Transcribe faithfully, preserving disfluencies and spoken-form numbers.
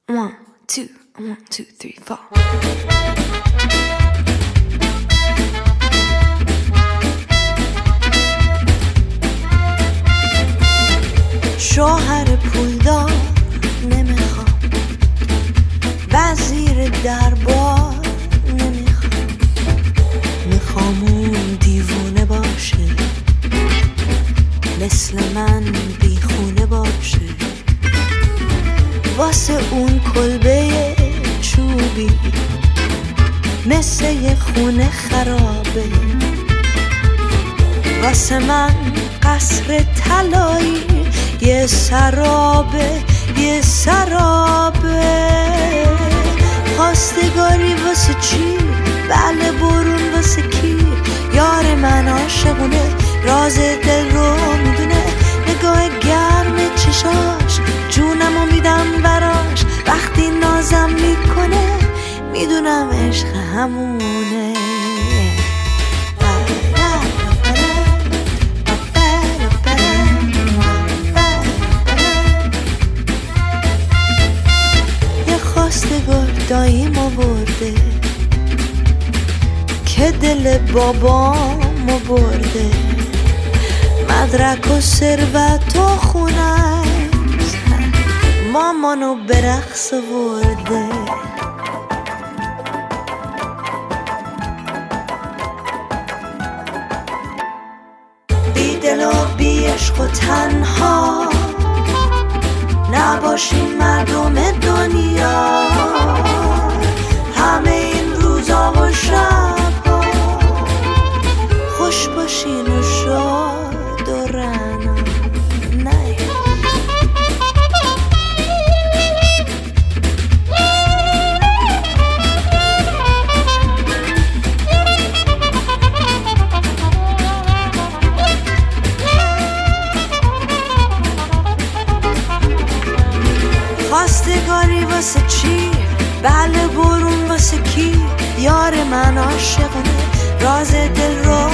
One, two, one, two, three, four. شوهر پولدار نمیخوام، وزیر دربار نمیخوام، میخوام اون دیوونه باشه، مثل من بیخونه باشه، واسه اون کلبه چوبی مثل یه خونه خرابه، واسه من قصر طلایی یه سرابه یه سرابه. خواستگاری واسه چی؟ بله برون واسه کی؟ یار من عاشقونه، راز دل رو میدونه، نگاه گرم چشاش جونمو میدم براش، وقتی نازم میکنه میدونم عشق همونه. یه خواستگار داییم آورده که دل بابامو برده، مدرک و ثروت و خونه مامانو به رقص آورده. بی دل و بی عشق و تنها نباشین مردم دنیا، همه این روزا و شبها خوش باشین و شاد و رنا. نه خواستگاری واسه چی؟ بله برون واسه کی؟ یار من عاشقونه، راز دل رو